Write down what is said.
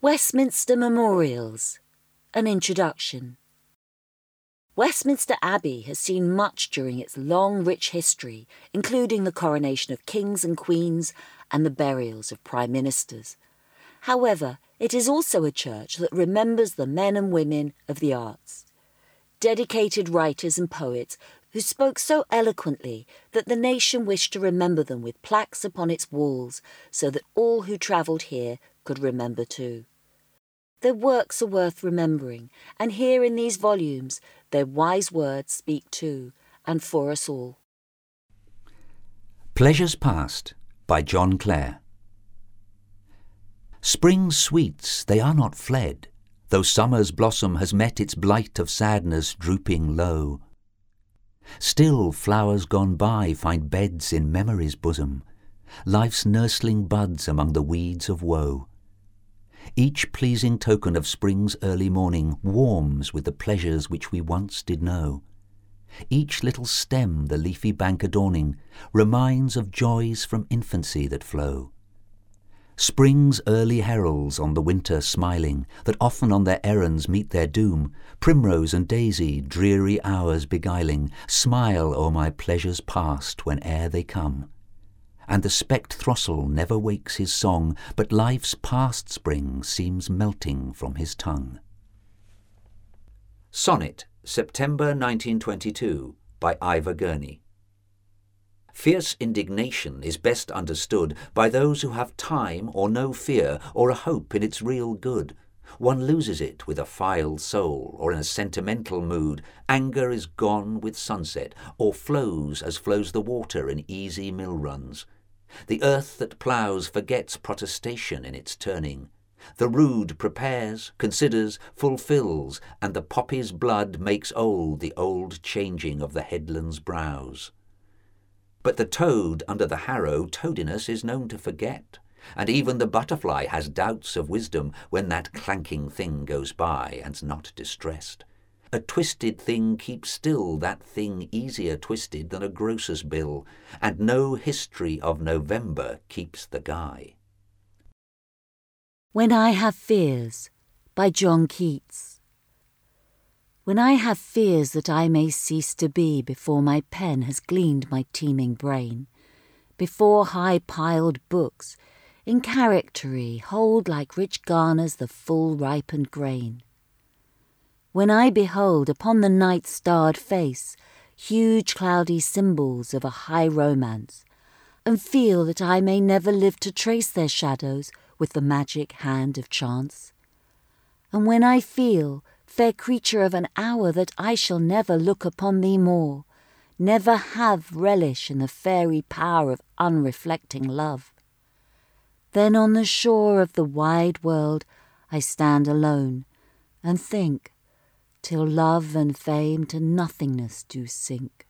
Westminster Memorials. An introduction. Westminster Abbey has seen much during its long, rich history, including the coronation of kings and queens and the burials of prime ministers. However, it is also a church that remembers the men and women of the arts. Dedicated writers and poets who spoke so eloquently that the nation wished to remember them with plaques upon its walls so that all who travelled here could remember too. Their works are worth remembering, and here in these volumes their wise words speak to and for us all. Pleasures Past by John Clare. Spring's sweets, they are not fled, though summer's blossom has met its blight of sadness drooping low. Still flowers gone by find beds in memory's bosom, life's nursling buds among the weeds of woe. Each pleasing token of spring's early morning warms with the pleasures which we once did know. Each little stem the leafy bank adorning reminds of joys from infancy that flow. Spring's early heralds on the winter smiling, that often on their errands meet their doom, primrose and daisy, dreary hours beguiling, smile o'er my pleasures past whene'er they come. And the specked throstle never wakes his song, but life's past spring seems melting from his tongue. Sonnet, September 1922, by Ivor Gurney. Fierce indignation is best understood by those who have time or no fear or a hope in its real good. One loses it with a filed soul or in a sentimental mood. Anger is gone with sunset, or flows as flows the water in easy mill runs. The earth that ploughs forgets protestation in its turning. The rood prepares, considers, fulfills, and the poppy's blood makes old the old changing of the headland's brows. But the toad under the harrow toadiness is known to forget, and even the butterfly has doubts of wisdom when that clanking thing goes by and's not distressed. A twisted thing keeps still that thing easier twisted than a grocer's bill, and no history of November keeps the guy. When I Have Fears, by John Keats. When I have fears that I may cease to be before my pen has gleaned my teeming brain, before high-piled books, in charactery, hold like rich garners the full ripened grain. When I behold upon the night-starred face huge cloudy symbols of a high romance, and feel that I may never live to trace their shadows with the magic hand of chance. And when I feel, fair creature of an hour, that I shall never look upon thee more, never have relish in the fairy power of unreflecting love, then on the shore of the wide world I stand alone, and think, till love and fame to nothingness do sink.